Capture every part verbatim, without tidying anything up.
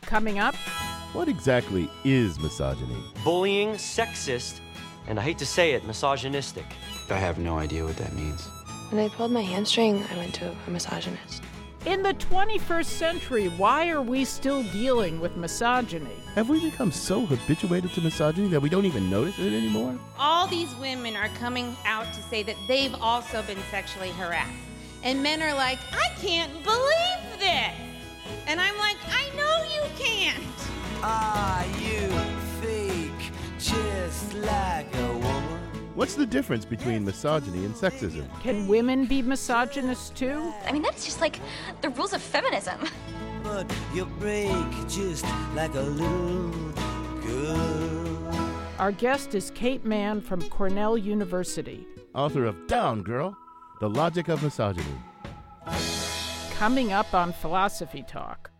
Coming up, what exactly is misogyny? Bullying, sexist, and I hate to say it, misogynistic. I have no idea what that means. When I pulled my hamstring, I went to a misogynist. in the twenty-first century, why are we still dealing with misogyny? Have we become so habituated to misogyny that we don't even notice it anymore? All these women are coming out to say that they've also been sexually harassed. And men are like, I can't believe this. And I'm like, I know you can't. Are you fake, just like a woman? What's the difference between misogyny and sexism? Can women be misogynist too? I mean, that's just like the rules of feminism. But you break just like a little girl. Our guest is Kate Manne from Cornell University. Author of Down, Girl, The Logic of Misogyny. Coming up on Philosophy Talk.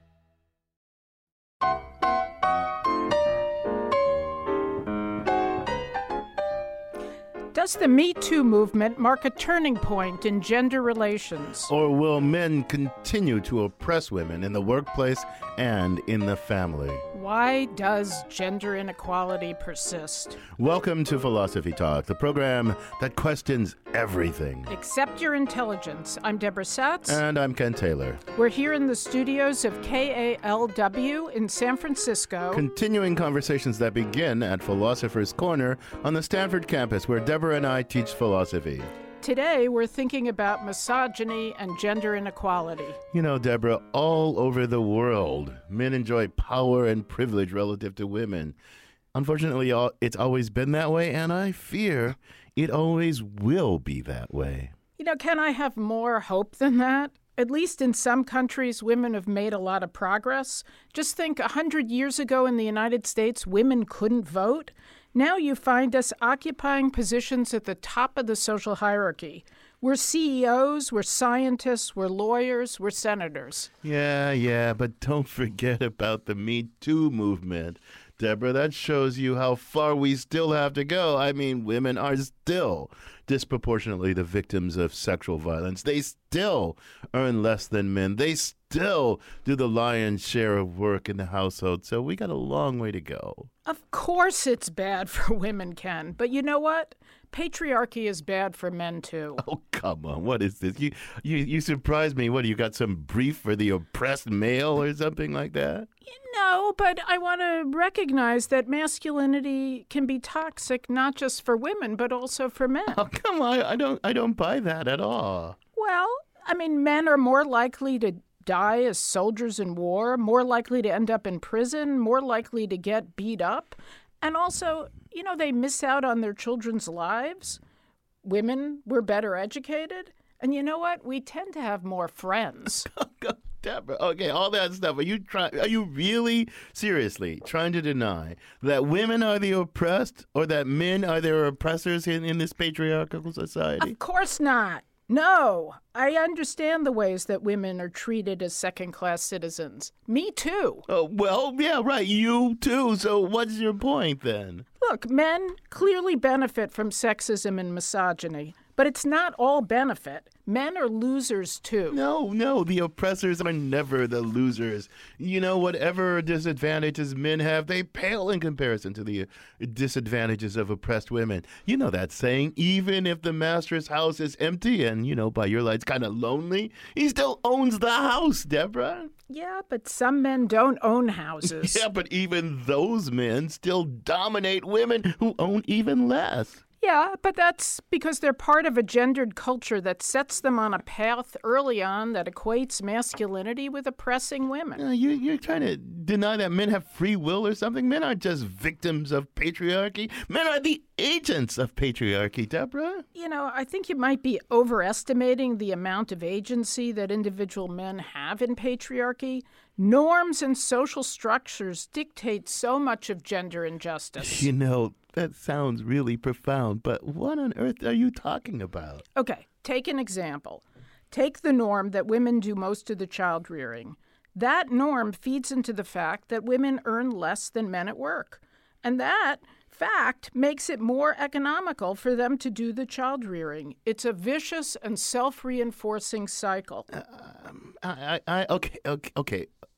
Does the Me Too movement mark a turning point in gender relations? Or will men continue to oppress women in the workplace and in the family? Why does gender inequality persist? Welcome to Philosophy Talk, the program that questions everything. Accept your intelligence. I'm Deborah Satz. And I'm Ken Taylor. We're here in the studios of K A L W in San Francisco. Continuing conversations that begin at Philosopher's Corner on the Stanford campus, where Deborah and I teach philosophy. Today, we're thinking about misogyny and gender inequality. You know, Deborah, all over the world, men enjoy power and privilege relative to women. Unfortunately, it's always been that way, and I fear it always will be that way. You know, can I have more hope than that? At least in some countries, women have made a lot of progress. Just think, a hundred years ago in the United States, women couldn't vote. Now you find us occupying positions at the top of the social hierarchy. We're C E Os, we're scientists, we're lawyers, we're senators. Yeah, yeah, but don't forget about the Me Too movement. Deborah, that shows you how far we still have to go. I mean, women are still disproportionately the victims of sexual violence. They still earn less than men. They still do the lion's share of work in the household. So we got a long way to go. Of course it's bad for women, Ken. But you know what? Patriarchy is bad for men, too. Oh, come on. What is this? You you, you surprised me. What, you got some brief for the oppressed male or something like that? No, but I want to recognize that masculinity can be toxic not just for women, but also for men. Oh, come on. I don't, I don't buy that at all. Well, I mean, men are more likely to die as soldiers in war, more likely to end up in prison, more likely to get beat up. And also, you know, they miss out on their children's lives. Women were better educated. And you know what? We tend to have more friends. Deborah, okay, all that stuff. Are you trying? Are you really seriously trying to deny that women are the oppressed, or that men are their oppressors in, in this patriarchal society? Of course not. No, I understand the ways that women are treated as second-class citizens. Me too. Oh, well, yeah, right. You too. So what's your point then? Look, men clearly benefit from sexism and misogyny, but it's not all benefit. Men are losers too. No, no, the oppressors are never the losers. You know, whatever disadvantages men have, they pale in comparison to the disadvantages of oppressed women. You know that saying, even if the master's house is empty and, you know, by your lights kind of lonely, he still owns the house, Deborah. Yeah, but some men don't own houses. Yeah, but even those men still dominate women who own even less. Yeah, but that's because they're part of a gendered culture that sets them on a path early on that equates masculinity with oppressing women. Uh, you, you're trying to deny that men have free will or something? Men aren't just victims of patriarchy. Men are the agents of patriarchy, Deborah. You know, I think you might be overestimating the amount of agency that individual men have in patriarchy. Norms and social structures dictate so much of gender injustice. You know, that sounds really profound, but what on earth are you talking about? Okay, take an example. Take the norm that women do most of the child rearing. That norm feeds into the fact that women earn less than men at work. And that fact makes it more economical for them to do the child rearing. It's a vicious and self-reinforcing cycle. Uh, I, I, okay, okay, okay.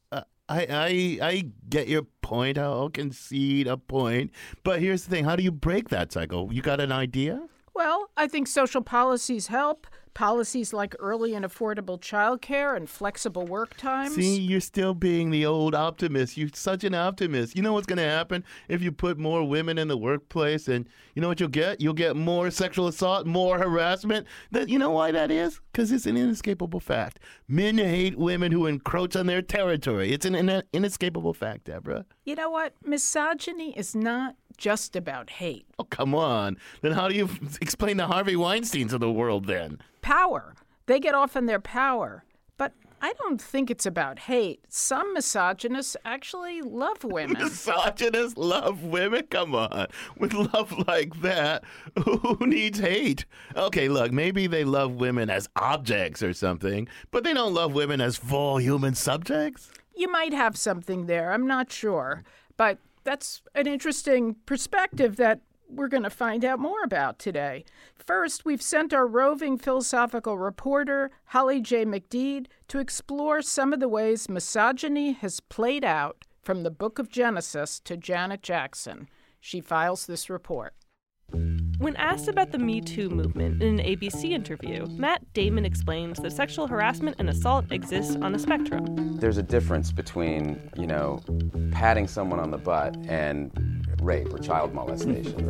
I, I I get your point. I'll concede a point. But here's the thing. How do you break that cycle? You got an idea? Well, I think social policies help. Policies like early and affordable childcare and flexible work times. See, you're still being the old optimist. You're such an optimist. You know what's going to happen if you put more women in the workplace, and you know what you'll get? You'll get more sexual assault, more harassment. That, you know why that is? Because it's an inescapable fact. Men hate women who encroach on their territory. It's an in- inescapable fact, Deborah. You know what? Misogyny is not just about hate. Oh, come on. Then how do you explain the Harvey Weinsteins of the world then? Power. They get off on their power. But I don't think it's about hate. Some misogynists actually love women. Misogynists love women? Come on. With love like that, who needs hate? Okay, look, maybe they love women as objects or something, but they don't love women as full human subjects? You might have something there. I'm not sure. But that's an interesting perspective that we're going to find out more about today. First, we've sent our roving philosophical reporter, Holly J. McDede, to explore some of the ways misogyny has played out from the Book of Genesis to Janet Jackson. She files this report. When asked about the Me Too movement in an A B C interview, Matt Damon explains that sexual harassment and assault exist on a spectrum. There's a difference between, you know, patting someone on the butt and rape or child molestation,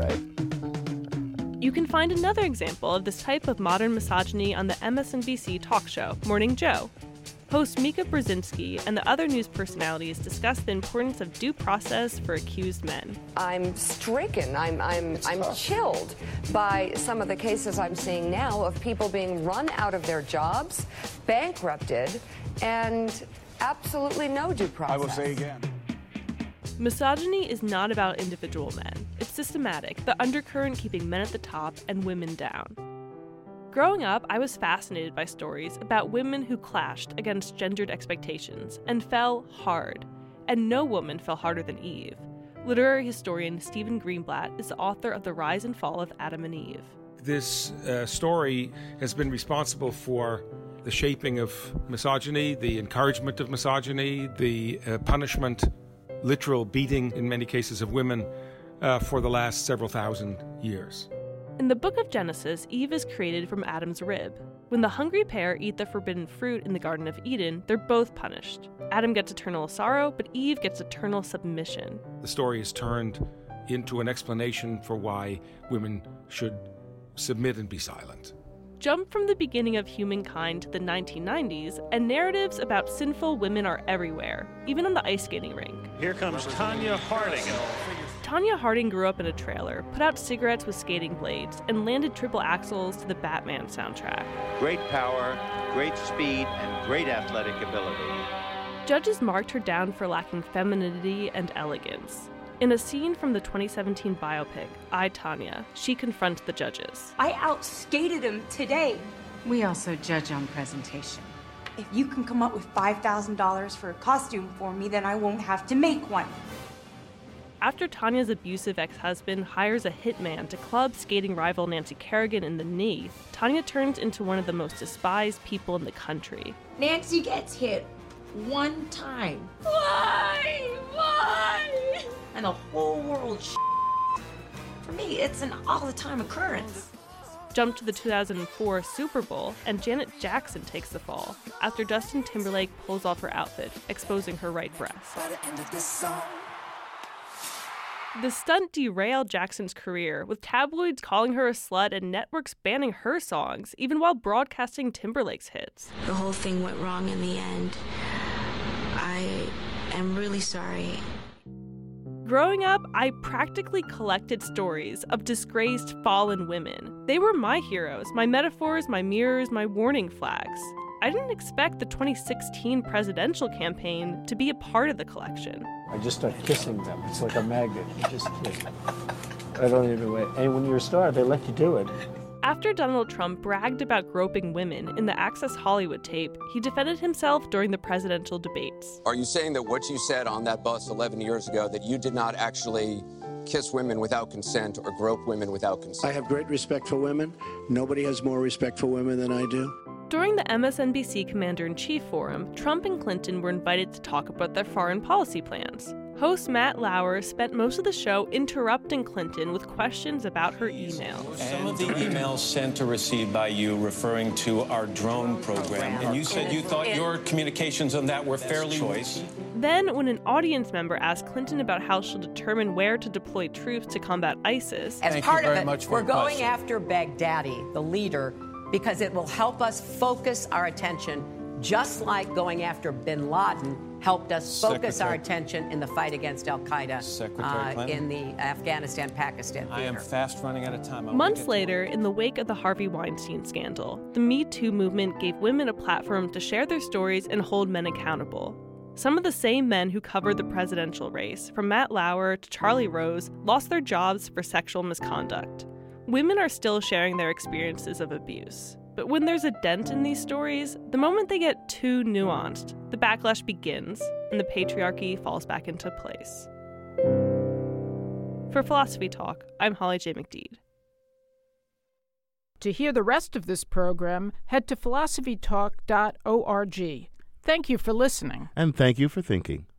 right? You can find another example of this type of modern misogyny on the M S N B C talk show, Morning Joe. Host Mika Brzezinski and the other news personalities discuss the importance of due process for accused men. I'm stricken, I'm, I'm, I'm chilled by some of the cases I'm seeing now of people being run out of their jobs, bankrupted, and absolutely no due process. I will say again. Misogyny is not about individual men. It's systematic, the undercurrent keeping men at the top and women down. Growing up, I was fascinated by stories about women who clashed against gendered expectations and fell hard. And no woman fell harder than Eve. Literary historian Stephen Greenblatt is the author of The Rise and Fall of Adam and Eve. This uh, story has been responsible for the shaping of misogyny, the encouragement of misogyny, the uh, punishment, literal beating in many cases of women uh, for the last several thousand years. In the Book of Genesis, Eve is created from Adam's rib. When the hungry pair eat the forbidden fruit in the Garden of Eden, they're both punished. Adam gets eternal sorrow, but Eve gets eternal submission. The story is turned into an explanation for why women should submit and be silent. Jump from the beginning of humankind to the nineteen nineties, and narratives about sinful women are everywhere, even on the ice skating rink. Here comes Tanya Harding. Tanya Harding grew up in a trailer, put out cigarettes with skating blades, and landed triple axels to the Batman soundtrack. Great power, great speed, and great athletic ability. Judges marked her down for lacking femininity and elegance. In a scene from the twenty seventeen biopic, I, Tanya, she confronts the judges. I outskated him today. We also judge on presentation. If you can come up with five thousand dollars for a costume for me, then I won't have to make one. After Tanya's abusive ex-husband hires a hitman to club skating rival Nancy Kerrigan in the knee, Tanya turns into one of the most despised people in the country. Nancy gets hit one time. Why? Why? And the whole world sh- For me, it's an all-the-time occurrence. Jump to the two thousand four Super Bowl, and Janet Jackson takes the fall after Justin Timberlake pulls off her outfit, exposing her right breast. By the end of this song, the stunt derailed Jackson's career, with tabloids calling her a slut and networks banning her songs, even while broadcasting Timberlake's hits. The whole thing went wrong in the end. I am really sorry. Growing up, I practically collected stories of disgraced fallen women. They were my heroes, my metaphors, my mirrors, my warning flags. I didn't expect the twenty sixteen presidential campaign to be a part of the collection. I just start kissing them. It's like a magnet. You just kiss. I don't even wait. And when you're a star, they let you do it. After Donald Trump bragged about groping women in the Access Hollywood tape, he defended himself during the presidential debates. Are you saying that what you said on that bus eleven years ago, that you did not actually kiss women without consent or grope women without consent? I have great respect for women. Nobody has more respect for women than I do. During the M S N B C Commander-in-Chief Forum, Trump and Clinton were invited to talk about their foreign policy plans. Host Matt Lauer spent most of the show interrupting Clinton with questions about her emails. Some of the emails sent or received by you referring to our drone program, and you said you thought your communications on that were fairly choice. Then, when an audience member asked Clinton about how she'll determine where to deploy troops to combat ISIS, as Thank part you very of it, much for we're your going question. after Baghdadi, the leader, because it will help us focus our attention, just like going after bin Laden helped us focus Secretary. our attention in the fight against al-Qaeda uh, in the Afghanistan-Pakistan theater. I am fast running out of time. I months later, in the wake of the Harvey Weinstein scandal, the Me Too movement gave women a platform to share their stories and hold men accountable. Some of the same men who covered the presidential race, from Matt Lauer to Charlie Rose, lost their jobs for sexual misconduct. Women are still sharing their experiences of abuse. But when there's a dent in these stories, the moment they get too nuanced, the backlash begins and the patriarchy falls back into place. For Philosophy Talk, I'm Holly J. McDede. To hear the rest of this program, head to philosophy talk dot org. Thank you for listening. And thank you for thinking.